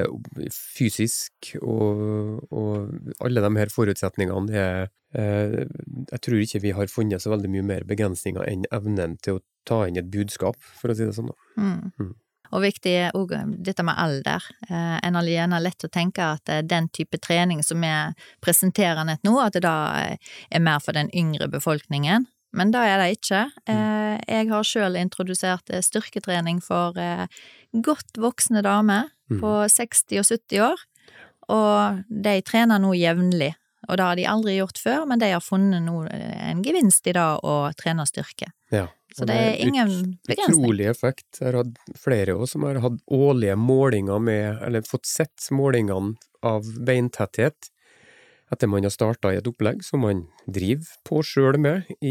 fysisk og, og alle de her forutsetningene er, eh, jeg tror ikke vi har funnet så veldig mye mer begrensninger enn evnen til å ta inn et budskap, for å si det sånn da. Mm. Mm. Og viktig er også dette med alder. Eh, en er gjerne lett å tenke at den type trening som vi presenterer nett nå, at det da er mer for den yngre befolkningen. Men da er det ikke. Eh, jeg har selv introdusert styrketrening for eh, godt voksne damer på seksti og sytti år, og de trener nå jevnlig. Og det har de aldri gjort før, men de har funnet nå en gevinst i det å trene styrke. Ja. Så det er ingen ut, begrensning. Utrolig effekt. Jeg har hatt flere også som har hatt årlige målinger med, eller fått sett målingene av beintetthet etter man har startet i et opplegg som man driver på selv med i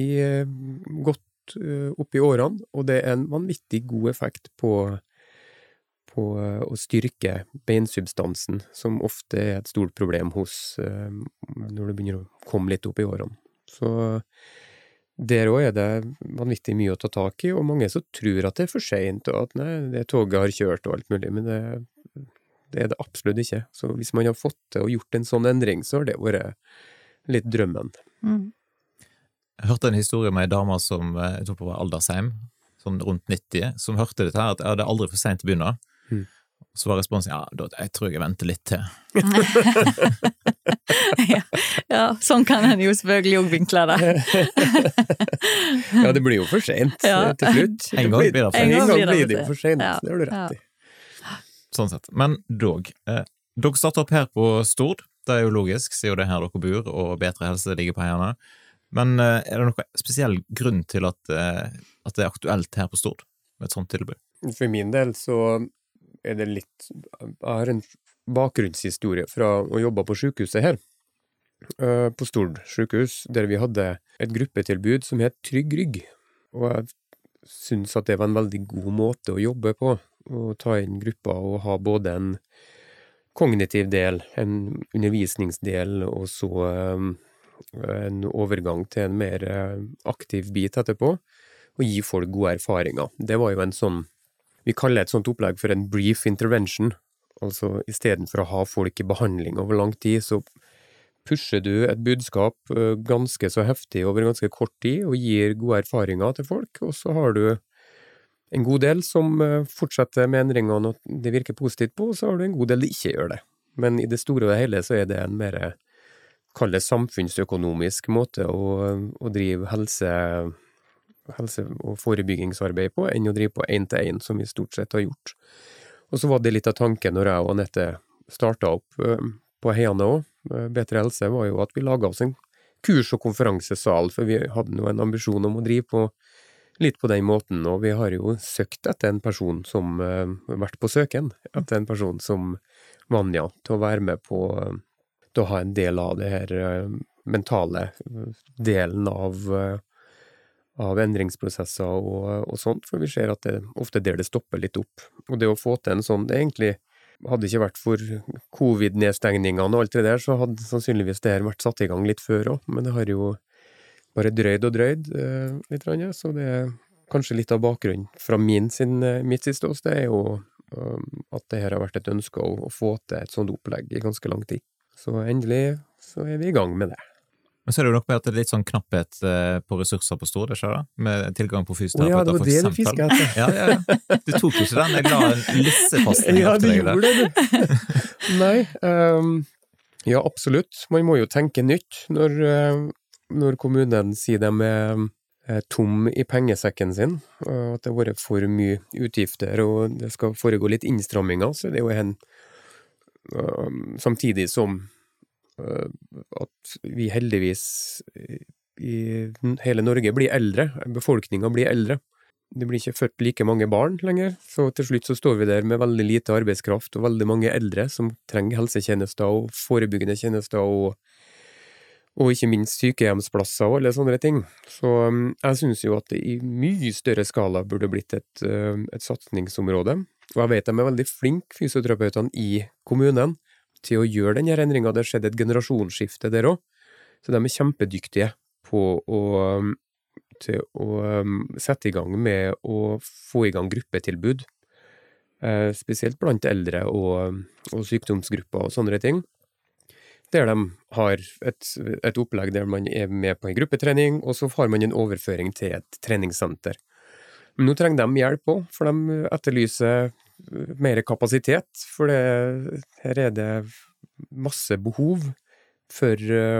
godt opp i årene, og det er en vanvittig god effekt på, på å styrke beinsubstansen, som ofte er et stort problem hos når det begynner å komme litt opp i årene. Så der også er det vanvittig mye å ta tak i, og mange så tror at det er for sent, og at nei, det toget har kjørt og alt mulig, men det, det er det absolutt ikke. Så hvis man har fått til og gjort en sånn endring, så har det vært litt drømmen. Mm. Jeg hørte en historie om en dame som, jeg tror på var aldersheim, sånn rundt nitti, som hørte dette her, at det er aldri for sent til å begynne. Mm. Så var responsen, ja, da, jeg tror jeg venter litt til. ja, ja, sånn kan en jo selvfølgelig også vinkle det. ja, det blir jo for sent ja. til slutt. En gang blir det for sent. En gang blir det jo for sent, ja. Det har du rett i. Ja. Sånn sett. Men dog, eh, dere starter opp her på Stord, det er jo logisk, siden det er her dere bor, og bedre helse ligger på heierne. Men eh, er det noen spesiell grunn til at, eh, at det er aktuelt her på Stord, med et sånt tilbud? For min del så er det litt, jeg har en bakgrunnshistorie fra å jobbe på sykehuset her, på Stord sykehus, der vi hadde et gruppetilbud som het Trygg Rygg, og jeg synes at det var en veldig god måte å jobbe på, å ta inn grupper og ha både en kognitiv del, en undervisningsdel, og så en overgang til en mer aktiv bit etterpå, og gi folk gode erfaringer. Det var jo en sånn, vi kaller et sånt opplegg for en brief intervention, altså i stedet for å ha folk i behandling over lang tid, så pusher du et budskap ganske så heftig over ganske kort tid, og gir gode erfaringer til folk, og så har du en god del som fortsetter med endringene og det virker positivt på, og så har du en god del det ikke gjør det. Men i det store og hele så er det en mer, kall det samfunnsøkonomisk måte å, å drive helse, helse- og forebyggingsarbeid på, enn å drive på en til en, som vi stort sett har gjort. Og så var det litt av tanken når jeg og Anette startet opp på Heiane også. Bedre helse var jo at vi laget oss en kurs- og konferansesal, for vi hadde nå en ambisjon om å drive på litt på den måten, og vi har jo søkt etter en person som uh, vært på søken, etter en person som Vanja, til å være med på, uh, til å ha en del av det her uh, mentale uh, delen av, uh, av endringsprosesser og, og sånt, for vi ser at det ofte der det stopper litt opp. Og det å få til en sånn, det egentlig hadde ikke vært for covid-nedstengningene og alt det der, så hadde sannsynligvis det her vært satt i gang litt før også, men det har jo bare drøyd og drøyd eh, litt, så det er kanskje litt av bakgrunnen fra min sin, mitt siste års, det er jo um, at det her har vært et ønske å, å få til et sånt opplegg i ganske lang tid. Så endelig så er vi i gang med det. Men så er det jo nok med at det er litt sånn knapphet på ressurser på Stord, ikke da? Med tilgang på fysioterapeuter, oh, ja, det var det du fisket etter. Ja, ja, ja. Du tok jo ikke den, jeg la en lissepasning ja, til deg der. Ja, du gjorde det, du. Nei, um, ja, absolutt. Man må jo tenke nytt når... Uh, når kommunen sier de er tom i pengesekken sin, og at det har vært for mye utgifter, og det skal foregå litt innstramminger, så det er jo en, uh, samtidig som uh, at vi heldigvis i hele Norge blir eldre, befolkningen blir eldre. Det blir ikke født like mange barn lenger, så til slutt så står vi der med veldig lite arbeidskraft, og veldig mange eldre som trenger helsetjenester og forebyggende tjenester, og og ikke minst sykehjemsplasser og alle sånne ting. Så um, jeg synes jo at det i mye større skala burde blitt et, uh, et satsningsområde. Og jeg vet de er veldig flink fysioterapeutene i kommunen til å gjøre denne endringen. Det har skjedd et generasjonsskifte der også. Så de er kjempedyktige på å, um, til å um, sette i gang med å få i gang gruppetilbud. Uh, spesielt blant eldre og, og sykdomsgrupper og sånne ting. Der de har et, et opplegg der man er med på en gruppetrening, og så har man en overføring til et treningssenter. Men nå trenger de hjelp også, for de etterlyser mer kapasitet, for det, her er det masse behov for,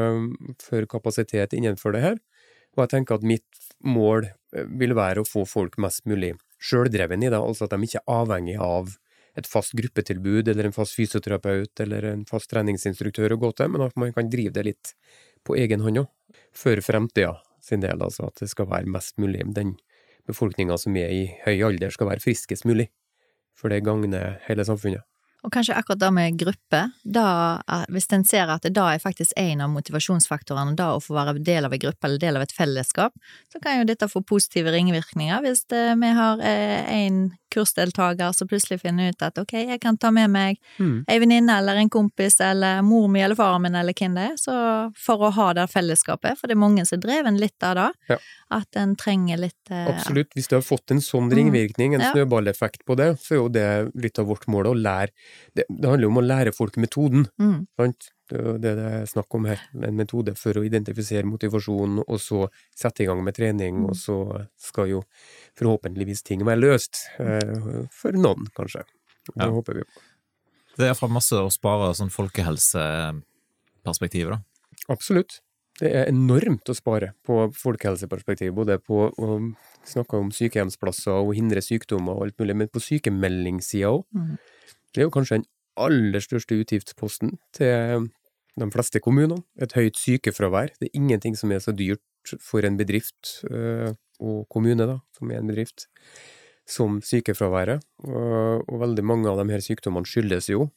for kapasitet innenfor det her. Og jeg tenker at mitt mål vil være å få folk mest mulig selvdreven i det, altså at de ikke er avhengig av et fast gruppetilbud, eller en fast fysioterapeut, eller en fast treningsinstruktør å gå til, men at man kan drive det litt på egen hånd også, for fremtida sin del, altså at det skal være mest mulig, den befolkningen som er i høy alder skal være friskest mulig, for det gagner hele samfunnet. Og kanskje akkurat da med gruppe, da, hvis en ser at det da er faktisk en av motivasjonsfaktorene, da å få være del av en gruppe eller del av et fellesskap, så kan jo dette få positive ringvirkninger hvis det, vi har eh, en kursdeltager som plutselig finner ut at ok, jeg kan ta med meg mm. en venninne eller en kompis eller mor mi eller far min eller hvem det er, så for å ha det fellesskapet, for det er mange som er dreven litt av det, ja. At en trenger litt eh, Absolutt, hvis du har fått en sånn ringvirkning, en ja. snøballeffekt på det, så er jo det litt av vårt mål å lære. Det, det handler jo om å lære folk metoden, mm. sant? Det er det det er snakk om her, en metode for å identifisere motivasjon, og så sette i gang med trening, mm. og så skal jo forhåpentligvis ting være løst, eh, for noen kanskje. Det ja. Håper vi på. Det er i hvert fall masse å spare sånn folkehelseperspektiv da. Absolutt. Det er enormt å spare på folkehelseperspektiv, både på å snakke om sykehjemsplasser og hindre sykdommer og alt mulig, men på sykemeldingssida også. Mm. Det er jo kanskje den aller største utgiftsposten til de fleste kommunene. Et høyt sykefravær. Det er ingenting som er så dyrt for en bedrift, og kommune da, som er en bedrift, som sykefraværet. Og, og veldig mange av de her sykdommene skyldes jo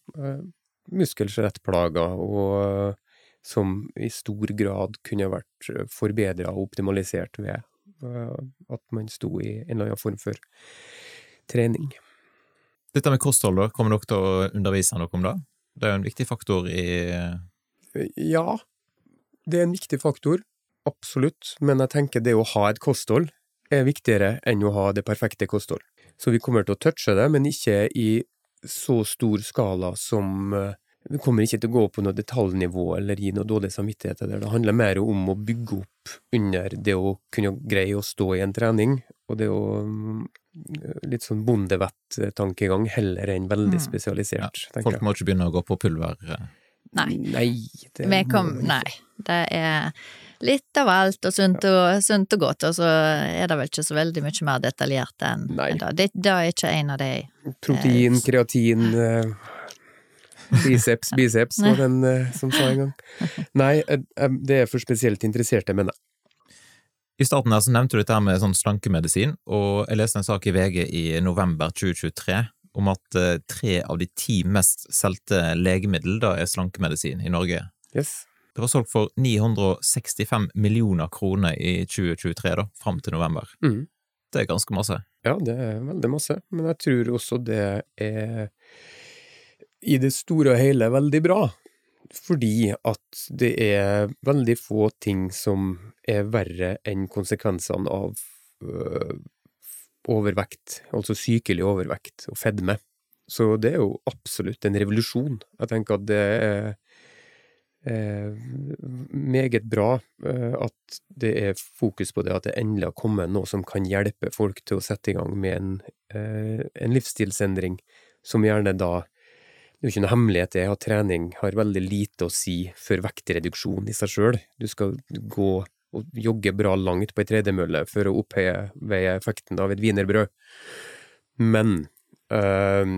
muskelskjelettplager, og som i stor grad kunne vært forbedret og optimalisert ved at man sto i en eller annen form for trening. Dette med kosthold da, kommer dere til å undervise noe om det? Det er jo en viktig faktor i... Ja, det er en viktig faktor, absolutt, men jeg tenker det å ha et kosthold er viktigere enn å ha det perfekte kosthold. Så vi kommer til å touche det, men ikke i så stor skala som... Vi kommer ikke til å gå på noe detaljnivå eller gi noe dårlig samvittighet. Det handler mer om å bygge opp under det å kunne greie å stå i en trening og det er jo litt sånn bondevett-tankegang heller enn veldig spesialisert. Ja, folk må ikke begynne å gå på pulver. Nei. Nei, det Vi kom, nei, det er litt av alt og sunt og, sunt og godt, og så er det vel ikke så veldig mye mer detaljert enn Nei. enn det. Det, det er ikke en av de Protein, eh, kreatin, eh, biceps, biceps var den eh, som sa en gang. Nei, eh, eh, det er for spesielt interesserte, mener jeg. I starten her så nevnte du dette her med sånn slankemedisin, og jeg leste en sak i V G i november tjue tjuetre om at eh, tre av de ti mest solgte legemiddel da er slankemedisin i Norge. Yes. Det var solgt for ni hundre sekstifem millioner kroner i tjue tjuetre da, frem til november. Mm. Det er ganske masse. Ja, det er veldig masse, men jeg tror også det er i det store og hele veldig bra, fordi at det er veldig få ting som er verre enn konsekvensene av øh, overvekt, altså sykelig overvekt og fedme. Så det er jo absolutt en revolusjon. Jeg tenker at det er eh, meget bra eh, at det er fokus på det, at det endelig har kommet noe som kan hjelpe folk til å sette i gang med en, eh, en livsstilsendring, som gjerne da, det er jo ikke noe hemmelighet det, at trening har veldig lite å si for vektreduksjon i seg selv. Du skal gå og jogge bra langt på en tredemølle for å oppveie effekten av et wienerbrød. Men, øh,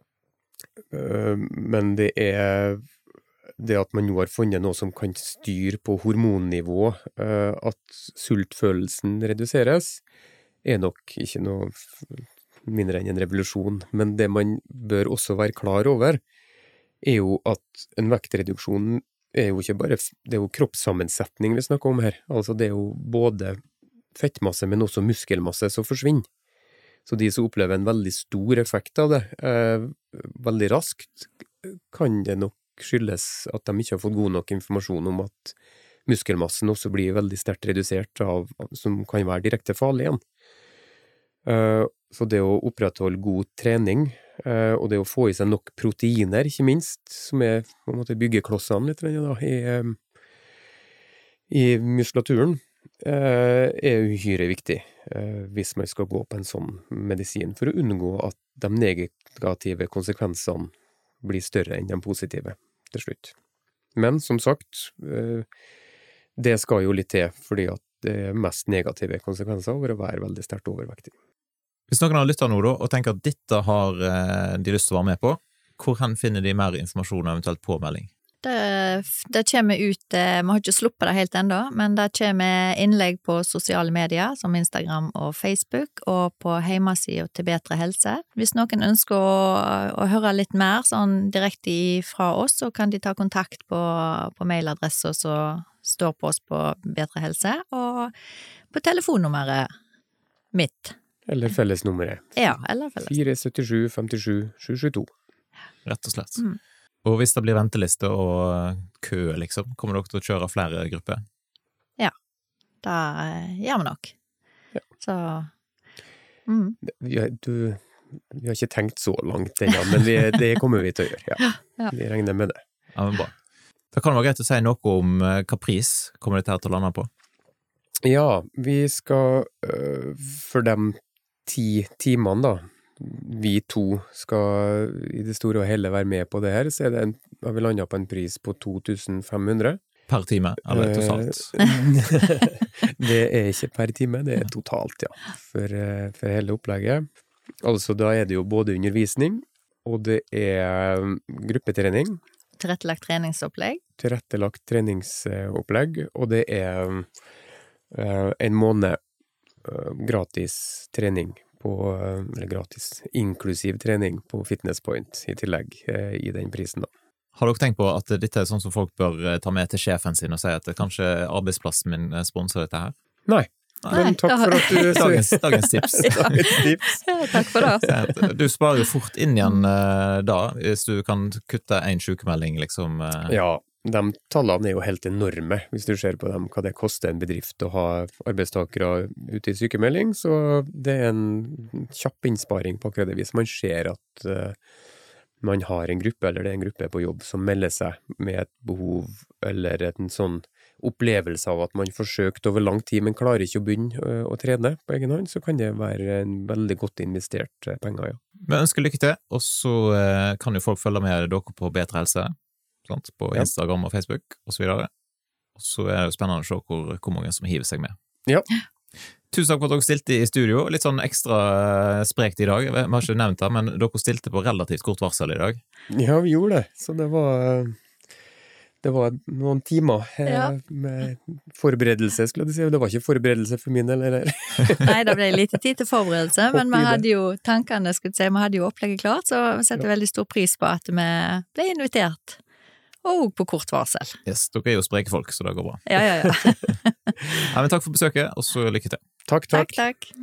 øh, men det er det at man nå har funnet noe som kan styre på hormonnivå, øh, at sultfølelsen reduseres, er nok ikke noe mindre enn en revolusjon. Men det man bør også være klar over, er jo at en vektreduksjon er jo ikke bare, det er jo kroppssammensetning vi snakker om her. Altså det er jo både fettmasse, men også muskelmasse som forsvinner. Så de som opplever en veldig stor effekt av det, eh, veldig raskt, kan det nok skyldes at de ikke har fått god nok informasjon om at muskelmassen også blir veldig sterkt redusert, av, som kan være direkte farlig igjen. Eh, så det å opprettholde god trening, eh, og det å få i seg nok proteiner, ikke minst, som er på en måte byggeklossene litt da, i, i muskulaturen, eh, er uhyre viktig eh, hvis man skal gå på en sånn medisin, for å unngå at de negative konsekvensene blir større enn de positive til slutt. Men som sagt, eh, det skal jo litt til, fordi at det er mest negative konsekvenser over å være veldig sterkt overvektig. Hvis noen har lyttet nå da, og tenker at dette har eh, de lyst til å være med på, hvor hen finner de mer informasjon og eventuelt påmelding? Det, det kommer ut, eh, vi har ikke sluppet det helt enda, men det kommer innlegg på sosiale medier som Instagram og Facebook, og på hjemmesiden til Bedre Helse. Hvis noen ønsker å, å høre litt mer sånn direkte fra oss, så kan de ta kontakt på, på mailadresse som står på oss på Bedre Helse, og på telefonnummeret mitt. Eller fellesnummeret. Ja, eller felles. fire sytti sju femtisju sju sju to. Rett og slett. Mm. Og hvis det blir venteliste og kø, liksom, kommer dere til å kjøre flere grupper? Ja, det gjør vi nok. Ja. Så, mm. Vi har, du, vi har ikke tenkt så langt ennå, men vi, det kommer vi til å gjøre, ja. Ja. Vi regner med det. Ja, men bra. Da kan det være greit å si noe om hva pris kommer dette her til å lande på? Ja, vi skal øh, for dem ti timene da, vi to skal i det store og hele være med på det her, så er det en, har vi landet på en pris på to tusen fem hundre. Per time, eller totalt? Det er ikke per time, det er totalt, ja, for, for hele opplegget. Altså, da er det jo både undervisning, og det er gruppetrening. Tilrettelagt treningsopplegg. Tilrettelagt treningsopplegg, og det er uh, en måned uh, gratis trening på, uh, eller gratis, inklusiv trening på Fitness Point i tillegg uh, i den prisen da. Har dere tenkt på at dette er sånn som folk bør ta med til sjefen sin og si at kanskje arbeidsplassen min sponser dette her? Nei, men takk for at du... Dagens, dagens tips. Dagens tips. Ja, takk for det. Du sparer jo fort inn igjen uh, da, hvis du kan kutte en sykemelding, liksom. Uh. Ja, de tallene er jo helt enorme, hvis du ser på dem, hva det koster en bedrift å ha arbeidstakere ute i sykemelding, så det er en kjapp innsparing på akkurat det hvis man ser at uh, man har en gruppe, eller det er en gruppe på jobb som melder seg med et behov, eller en sånn opplevelse av at man forsøkt over lang tid, men klarer ikke å begynne uh, å trene på egen hånd, så kan det være en veldig godt investert uh, penger, ja. Vi ønsker lykke til, og så uh, kan jo folk følge med dere på Bedre Helse, sant? På Instagram og Facebook, og så videre. Og så er det jo spennende å se hvor, hvor mange som hiver seg med. Ja. Tusen takk for at dere stilte i studio, litt sånn ekstra sprekt i dag. Vi har ikke nevnt det, men dere stilte på relativt kort varsel i dag. Ja, vi gjorde det, så det var, det var noen timer ja. med forberedelse, skulle jeg si. Det var ikke forberedelse for min del, eller? Nei, det ble lite tid til forberedelse, men vi hadde jo tankene, skulle jeg si, vi hadde jo opplegget klart, så vi setter ja. veldig stor pris på at vi ble invitert. Og på kort varsel. Yes, dere er jo spreke folk, så det går bra. Ja, ja, ja. Ja, men takk for besøket, og så lykke til. Takk, takk. Takk, takk.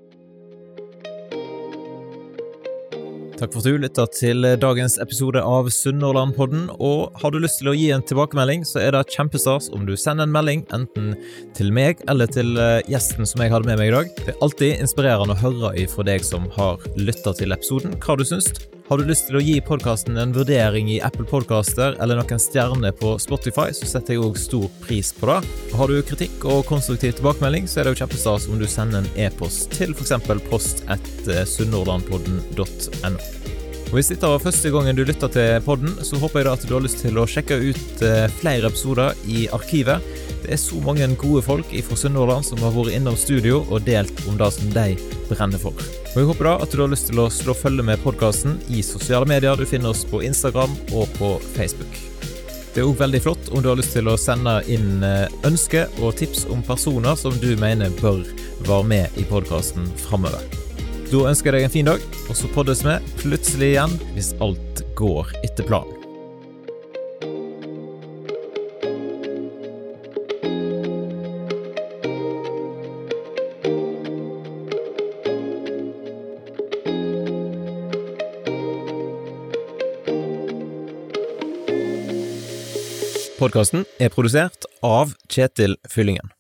Takk for at du lyttet til dagens episode av Sunnhordlandpodden, og har du lyst til å gi en tilbakemelding, så er det kjempestas om du sender en melding, enten til meg eller til gjesten som jeg hadde med meg i dag. Det er alltid inspirerende å høre fra deg som har lyttet til episoden, hva du synes. Har du lyst til å gi podcasten en vurdering i Apple Podcaster eller noen stjerner på Spotify, så setter jeg også stor pris på det. Har du kritikk og konstruktiv tilbakemelding, så er det jo kjempestas om du sender en e-post til for eksempel post at sunnhordlandpodden punktum no. Og hvis dette var første gangen du lytter til podden, så håper jeg da at du har lyst til å sjekke ut flere episoder i arkivet. Det er så mange gode folk fra Sunnhordland som har vært innom studio og delt om det som de brenner for. Og jeg håper da at du har lyst til å slå følge med podcasten i sosiale medier. Du finner oss på Instagram og på Facebook. Det er også veldig flott om du har lyst til å sende inn ønsker og tips om personer som du mener bør være med i podcasten fremover. Da ønsker jeg deg en fin dag, og så poddes vi plutselig igjen hvis alt går etter planen. Podcasten er produsert av Kjetil Fyllingen.